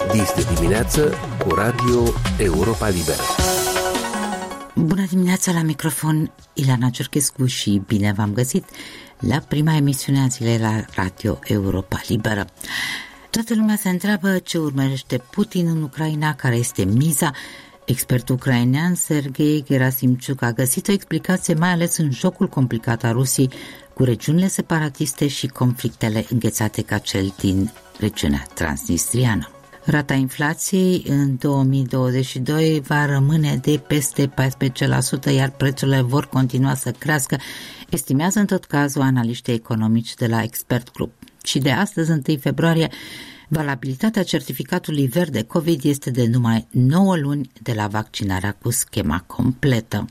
Dis de dimineață cu Radio Europa Liberă. Bună dimineața, la microfon Ileana Ciorchescu și bine v-am găsit la prima emisiune a zilei la Radio Europa Liberă. Toată lumea se întreabă ce urmărește Putin în Ucraina, care este miza. Expertul ucrainean Sergei Gerasimciuk a găsit o explicație mai ales în jocul complicat al Rusiei cu regiunile separatiste și conflictele înghețate ca cel din regiunea transnistriană. Rata inflației în 2022 va rămâne de peste 14%, iar prețurile vor continua să crească, estimează în tot cazul analiștii economici de la Expert Group. Și de astăzi, 1 februarie, valabilitatea certificatului verde COVID este de numai 9 luni de la vaccinarea cu schema completă.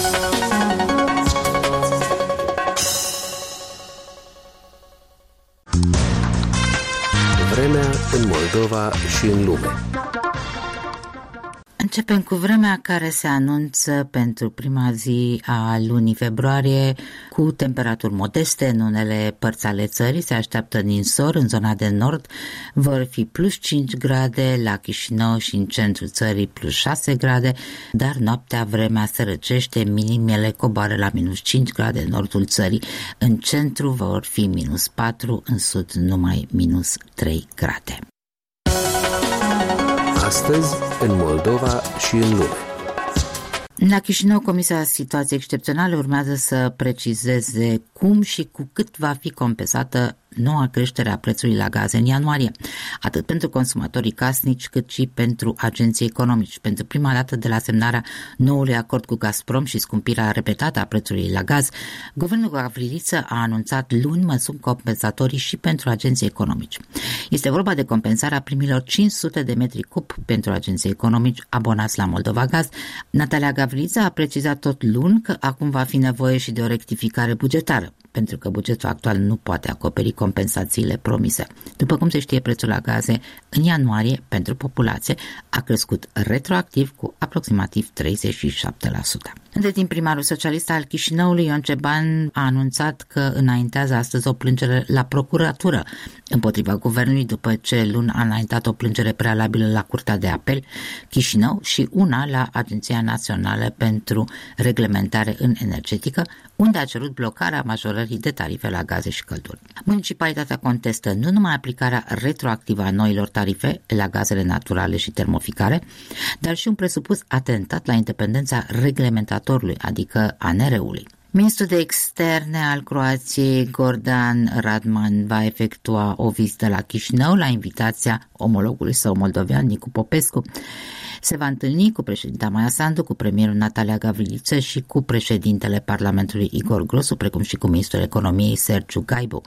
Vremea în Moldova și în lume. Începem cu vremea care se anunță pentru prima zi a lunii februarie cu temperaturi modeste în unele părți ale țării. Se așteaptă ninsor în zona de nord, vor fi plus 5 grade, la Chișinău și în centrul țării plus 6 grade, dar noaptea vremea se răcește, minimele coboară la minus 5 grade în nordul țării, în centru vor fi minus 4, în sud numai minus 3 grade. Astăzi, în Moldova și în lume. La Chișinău, Comisia Situații Excepționale urmează să precizeze cum și cu cât va fi compensată noua creștere a prețului la gaze în ianuarie, atât pentru consumatorii casnici cât și pentru agenții economici. Pentru prima dată de la semnarea noului acord cu Gazprom și scumpirea repetată a prețului la gaz, guvernul Gavriliță a anunțat luni măsuri compensatorii și pentru agenții economici. Este vorba de compensarea primilor 500 de metri cub pentru agenții economici abonați la Moldova Gaz. Natalia Gavriliță a precizat tot luni că acum va fi nevoie și de o rectificare bugetară, pentru că bugetul actual nu poate acoperi compensațiile promise. După cum se știe, prețul la gaze în ianuarie pentru populație a crescut retroactiv cu aproximativ 37%. Între timp, primarul socialist al Chișinăului, Ion Ceban, a anunțat că înaintează astăzi o plângere la procuratură împotriva guvernului după ce luni a înaintat o plângere prealabilă la Curtea de Apel Chișinău și una la Agenția Națională pentru Reglementare în Energetică, unde a cerut blocarea majorării de tarife la gaze și căldură. Municipalitatea contestă nu numai aplicarea retroactivă a noilor tarife la gazele naturale și termoficare, dar și un presupus atentat la independența reglementatorului, adică ANR-ului. Ministrul de Externe al Croației, Gordan Radman, va efectua o vizită la Chișinău la invitația omologului său moldovean, Nicu Popescu. Se va întâlni cu președinta Maia Sandu, cu premierul Natalia Gavriliță și cu președintele Parlamentului Igor Grosu, precum și cu ministrul economiei Sergiu Gaibu.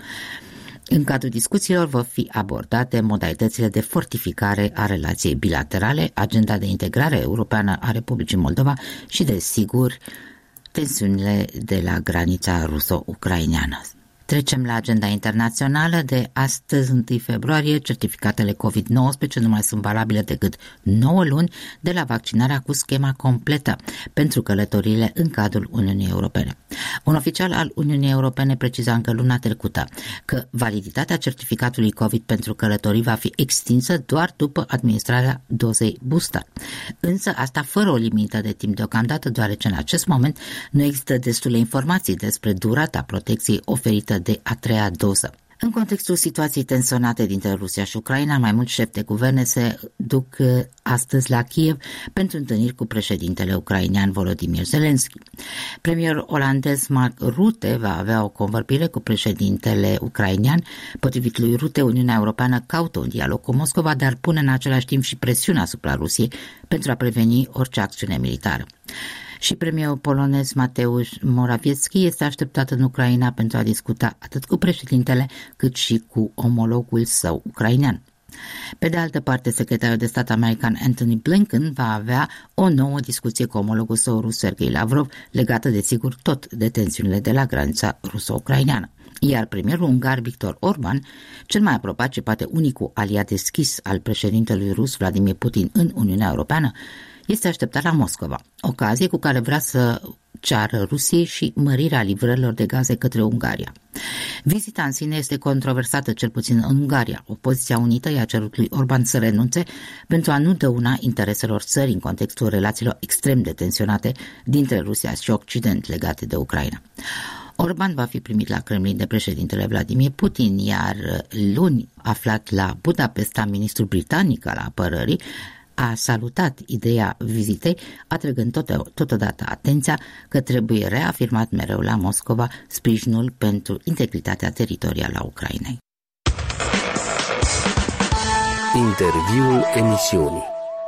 În cadrul discuțiilor vor fi abordate modalitățile de fortificare a relației bilaterale, agenda de integrare europeană a Republicii Moldova și, desigur, tensiunile de la granița ruso-ucraineană. Trecem la agenda internațională. De astăzi, 1 februarie, certificatele COVID-19 nu mai sunt valabile decât 9 luni de la vaccinarea cu schema completă pentru călătoriile în cadrul Uniunii Europene. Un oficial al Uniunii Europene preciza încă luna trecută că validitatea certificatului COVID pentru călătorii va fi extinsă doar după administrarea dozei booster. Însă asta fără o limită de timp deocamdată, deoarece în acest moment nu există destule informații despre durata protecției oferită de a treia doză. În contextul situației tensionate dintre Rusia și Ucraina, mai mulți șefi de guverne se duc astăzi la Kiev pentru întâlniri cu președintele ucrainean Volodymyr Zelensky. Premierul olandez Mark Rutte va avea o convorbire cu președintele ucrainean. Potrivit lui Rutte, Uniunea Europeană caută un dialog cu Moscova, dar pune în același timp și presiune asupra Rusiei pentru a preveni orice acțiune militară. Și premierul polonez Mateusz Morawiecki este așteptat în Ucraina pentru a discuta atât cu președintele cât și cu omologul său ucrainean. Pe de altă parte, secretarul de stat american Antony Blinken va avea o nouă discuție cu omologul său rus Sergei Lavrov, legată desigur tot de tensiunile de la granița ruso-ucraineană. Iar premierul ungar Viktor Orban, cel mai apropiat și poate unicul aliat deschis al președintelui rus Vladimir Putin în Uniunea Europeană, este așteptat la Moscova, ocazie cu care vrea să ceară Rusiei și mărirea livrărilor de gaze către Ungaria. Vizita în sine este controversată, cel puțin în Ungaria. Opoziția unită i-a cerut lui Orban să renunțe pentru a nu dăuna intereselor țării în contextul relațiilor extrem de tensionate dintre Rusia și Occident legate de Ucraina. Orban va fi primit la Kremlin de președintele Vladimir Putin, iar luni, aflat la Budapesta, ministrul britanic al apărării a salutat ideea vizitei, atrăgând totodată atenția că trebuie reafirmat mereu la Moscova sprijinul pentru integritatea teritorială a Ucrainei. Interviul emisiunii.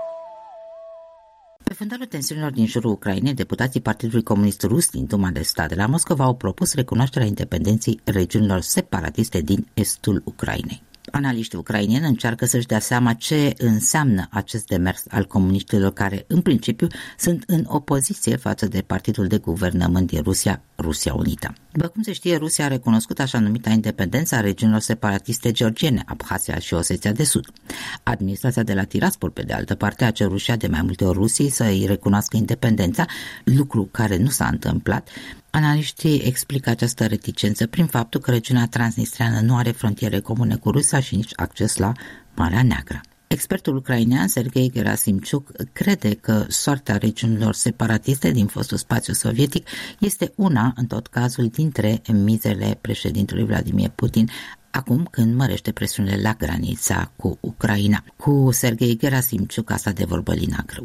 Pe fundalul tensiunilor din jurul Ucrainei, deputații Partidului Comunist Rus din Duma de Stat de la Moscova au propus recunoașterea independenței regiunilor separatiste din estul Ucrainei. Analiștii ucraineni încearcă să-și dea seama ce înseamnă acest demers al comuniștilor care, în principiu, sunt în opoziție față de partidul de guvernământ din Rusia Unită. După cum se știe, Rusia a recunoscut așa numita independență a regiunilor separatiste georgiene, Abhazia și Osetia de Sud. Administrația de la Tiraspol, pe de altă parte, a cerut de mai multe ori Rusiei să îi recunoască independența, lucru care nu s-a întâmplat. Analiștii explică această reticență prin faptul că regiunea transnistreană nu are frontiere comune cu Rusia și nici acces la Marea Neagră. Expertul ucrainean Sergei Gerasimciuk crede că soarta regiunilor separatiste din fostul spațiu sovietic este una, în tot cazul, dintre mizele președintelui Vladimir Putin, acum când mărește presiunile la granița cu Ucraina. Cu Sergei Gerasimciuk asta de vorbă Lina Crâu.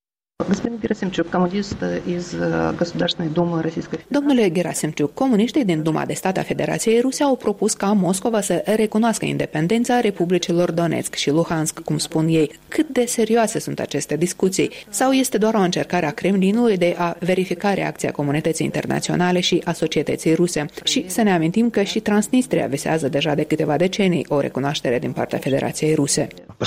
Domnule Gerasimciuk, comuniștii din Duma de Stat a Federației Ruse au propus ca Moscova să recunoască independența republicilor Donetsk și Luhansk, cum spun ei. Cât de serioase sunt aceste discuții? Sau este doar o încercare a Kremlinului de a verifica reacția comunității internaționale și a societății ruse? Și să ne amintim că și Transnistria visează deja de câteva decenii o recunoaștere din partea Federației Ruse.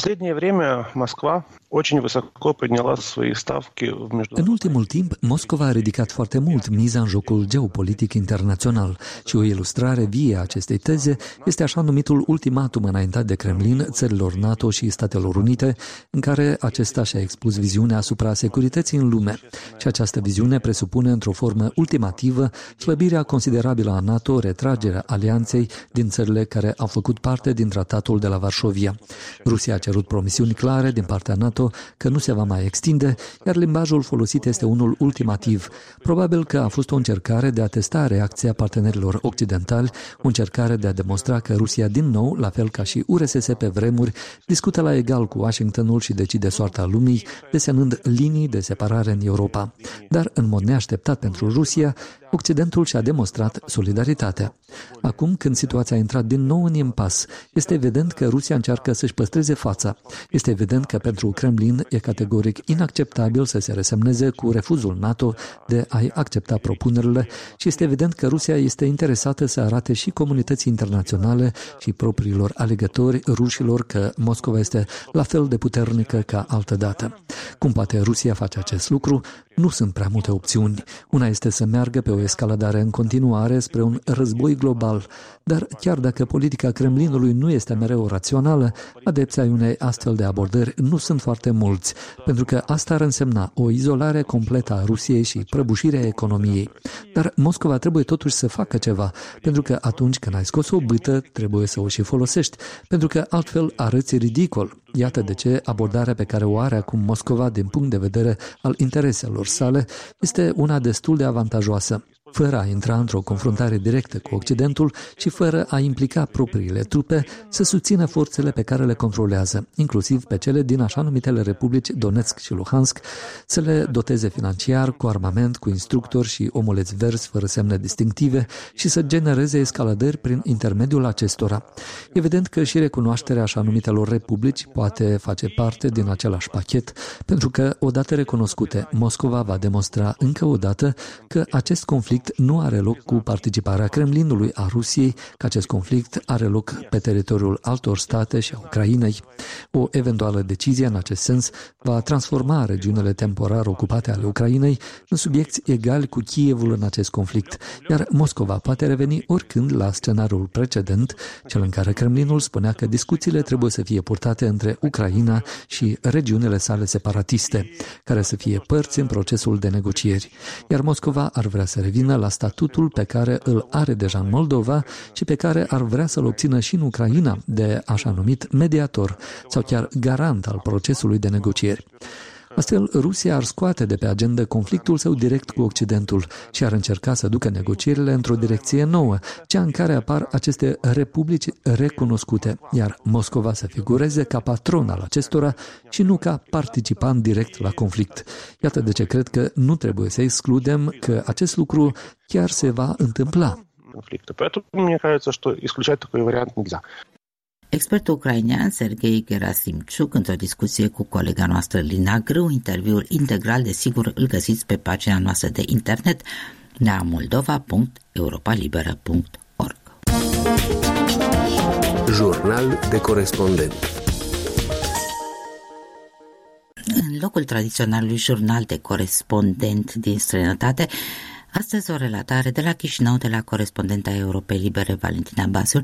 În ultimul timp, Moscova a ridicat foarte mult miza în jocul geopolitic internațional și o ilustrare vie a acestei teze este așa numitul ultimatum înaintat de Kremlin țărilor NATO și Statelor Unite, în care acesta și-a expus viziunea asupra securității în lume. Și această viziune presupune într-o formă ultimativă slăbirea considerabilă a NATO, retragerea alianței din țările care au făcut parte din tratatul de la Varșovia. Rusia a cerut promisiuni clare din partea NATO că nu se va mai extinde, iar limbajul folosit este unul ultimativ. Probabil că a fost o încercare de a testa reacția partenerilor occidentali, o încercare de a demonstra că Rusia din nou, la fel ca și URSS pe vremuri, discută la egal cu Washingtonul și decide soarta lumii, desenând linii de separare în Europa. Dar, în mod neașteptat pentru Rusia, Occidentul și-a demonstrat solidaritatea. Acum, când situația a intrat din nou în impas, este evident că Rusia încearcă să-și păstreze fața. Este evident că pentru Kremlin e categoric inacceptabil să se resemneze cu refuzul NATO de a-i accepta propunerile și este evident că Rusia este interesată să arate și comunității internaționale și propriilor alegători rușilor că Moscova este la fel de puternică ca altădată. Cum poate Rusia face acest lucru? Nu sunt prea multe opțiuni. Una este să meargă pe o escaladare în continuare spre un război global, dar chiar dacă politica Kremlinului nu este mereu rațională, adepții ai unei astfel de abordări nu sunt foarte mulți, pentru că asta ar însemna o izolare completă a Rusiei și prăbușirea economiei. Dar Moscova trebuie totuși să facă ceva, pentru că atunci când ai scos o bâtă, trebuie să o și folosești, pentru că altfel arăți ridicol. Iată de ce abordarea pe care o are acum Moscova din punct de vedere al intereselor sale este una destul de avantajoasă. Fără a intra într-o confruntare directă cu Occidentul și fără a implica propriile trupe, să susțină forțele pe care le controlează, inclusiv pe cele din așa numitele republici Donetsk și Luhansk, să le doteze financiar, cu armament, cu instructori și omuleți verzi fără semne distinctive și să genereze escaladări prin intermediul acestora. Evident că și recunoașterea așa numitelor republici poate face parte din același pachet, pentru că, odată recunoscute, Moscova va demonstra încă o dată că acest conflict conflict nu are loc cu participarea Kremlinului, a Rusiei, că acest conflict are loc pe teritoriul altor state și a Ucrainei. O eventuală decizie în acest sens va transforma regiunile temporar ocupate ale Ucrainei în subiecți egali cu Kievul în acest conflict, iar Moscova poate reveni oricând la scenariul precedent, cel în care Kremlinul spunea că discuțiile trebuie să fie purtate între Ucraina și regiunile sale separatiste, care să fie părți în procesul de negocieri, iar Moscova ar vrea să revină la statutul pe care îl are deja în Moldova și pe care ar vrea să-l obțină și în Ucraina, de așa numit mediator sau chiar garant al procesului de negocieri. Astfel, Rusia ar scoate de pe agenda conflictul său direct cu Occidentul și ar încerca să ducă negocierile într-o direcție nouă, cea în care apar aceste republici recunoscute, iar Moscova să figureze ca patron al acestora și nu ca participant direct la conflict. Iată de ce cred că nu trebuie să excludem că acest lucru chiar se va întâmpla. Поэтому мне кажется, что исключать такой вариант нельзя. Expertul ucrainean Serghei Gerasimciuk, într-o discuție cu colega noastră Lina Grâu, interviul integral, desigur, îl găsiți pe pagina noastră de internet la moldova.europalibera.org. Jurnal de corespondent. În locul tradiționalului jurnal de corespondent din străinătate, astăzi o relatare de la Chișinău de la corespondenta Europei Libere Valentina Basiul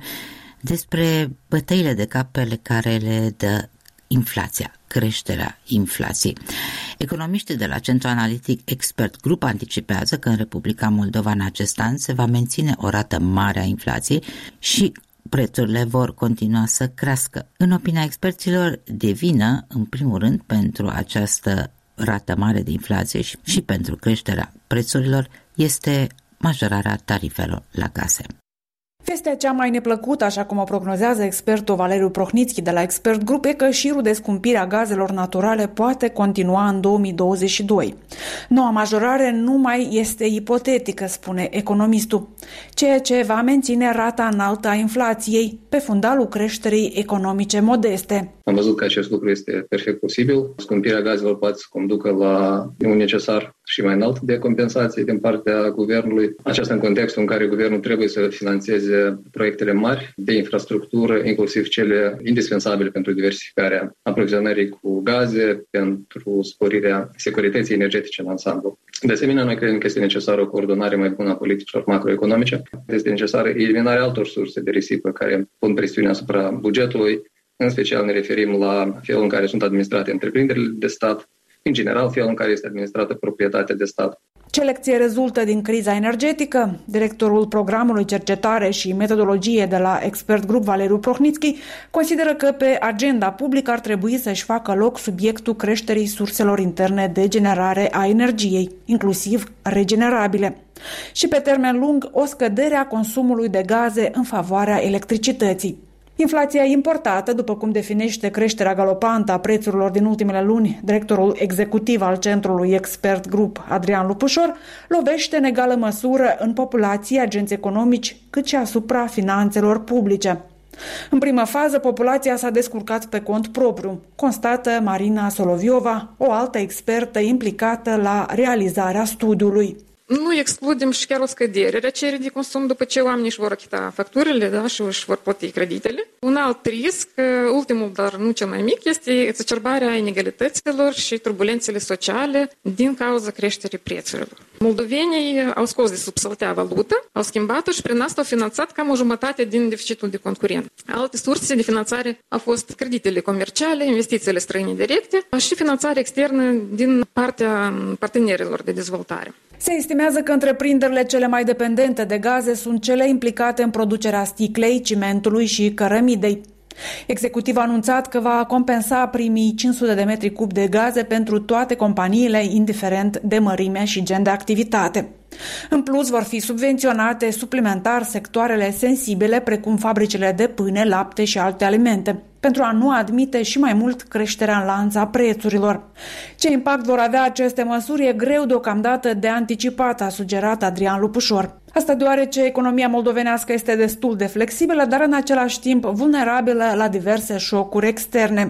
despre bătăile de cap pe care le dă inflația, creșterea inflației. Economiștii de la Centrul Analitic Expert Group anticipează că în Republica Moldova în acest an se va menține o rată mare a inflației și prețurile vor continua să crească. În opinia experților, de vină, în primul rând, pentru această rată mare de inflație și pentru creșterea prețurilor este majorarea tarifelor la gaze. Vestea cea mai neplăcută, așa cum o prognozează expertul Valeriu Prohnitski de la Expert Group, e că șirul de scumpire a gazelor naturale poate continua în 2022. Noua majorare nu mai este ipotetică, spune economistul, ceea ce va menține rata înaltă a inflației pe fundalul creșterii economice modeste. Am văzut că acest lucru este perfect posibil. Scumpirea gazelor poate să conducă la un necesar și mai înalt de compensație din partea guvernului. Aceasta în contextul în care guvernul trebuie să finanțeze proiectele mari de infrastructură, inclusiv cele indispensabile pentru diversificarea aprovizionării cu gaze, pentru sporirea securității energetice în ansamblu. De asemenea, noi credem că este necesară o coordonare mai bună a politicilor macroeconomice. Este necesară eliminarea altor surse de risipă care pun presiune asupra bugetului. În special ne referim la felul în care sunt administrate întreprinderile de stat, în general felul în care este administrată proprietatea de stat. Ce lecție rezultă din criza energetică? Directorul programului Cercetare și Metodologie de la Expert Group, Valeriu Prohnitski, consideră că pe agenda publică ar trebui să-și facă loc subiectul creșterii surselor interne de generare a energiei, inclusiv regenerabile. Și pe termen lung, o scădere a consumului de gaze în favoarea electricității. Inflația importată, după cum definește creșterea galopantă a prețurilor din ultimele luni, directorul executiv al centrului Expert Group, Adrian Lupușor, lovește în egală măsură în populație, agenți economici, cât și asupra finanțelor publice. În primă fază, populația s-a descurcat pe cont propriu, constată Marina Soloviova, o altă expertă implicată la realizarea studiului. Nu excludem și chiar o scădere a cererii de consum după ce oamenii își vor achita facturile, da, și își vor plăti creditele. Un alt risc, ultimul, dar nu cel mai mic, este exacerbarea inegalităților și turbulențele sociale din cauza creșterii prețurilor. Moldovenii au scos de sub săltea valută, au schimbat-o și prin asta au finanțat cam o jumătate din deficitul de concurent. Alte surse de finanțare au fost creditele comerciale, investițiile străine directe și finanțarea externă din partea partenerilor de dezvoltare. Se estimează că întreprinderile cele mai dependente de gaze sunt cele implicate în producerea sticlei, cimentului și cărămidei. Executivul a anunțat că va compensa primii 500 de metri cub de gaze pentru toate companiile, indiferent de mărime și gen de activitate. În plus, vor fi subvenționate suplimentar sectoarele sensibile, precum fabricile de pâine, lapte și alte alimente, pentru a nu admite și mai mult creșterea în lanț a prețurilor. Ce impact vor avea aceste măsuri e greu deocamdată de anticipat, a sugerat Adrian Lupușor. Asta deoarece economia moldovenească este destul de flexibilă, dar în același timp vulnerabilă la diverse șocuri externe.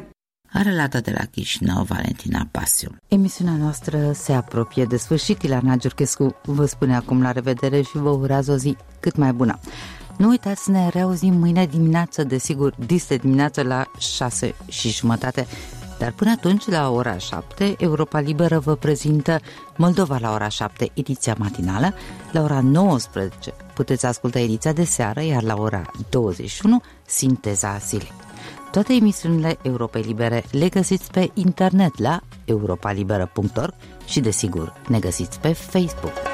A relatat de la Chișinău Valentina Pasiu. Emisiunea noastră se apropie de sfârșit. Ilana Giurchescu vă spune acum la revedere și vă urează o zi cât mai bună. Nu uitați să ne reauzim mâine dimineață, desigur, dis dimineață la 6:30. Dar până atunci, la ora 7, Europa Liberă vă prezintă Moldova la ora 7, ediția matinală. La ora 19 puteți asculta ediția de seară, iar la ora 21, sinteza zilei. Toate emisiunile Europei Libere le găsiți pe internet la europalibera.org și, desigur, ne găsiți pe Facebook.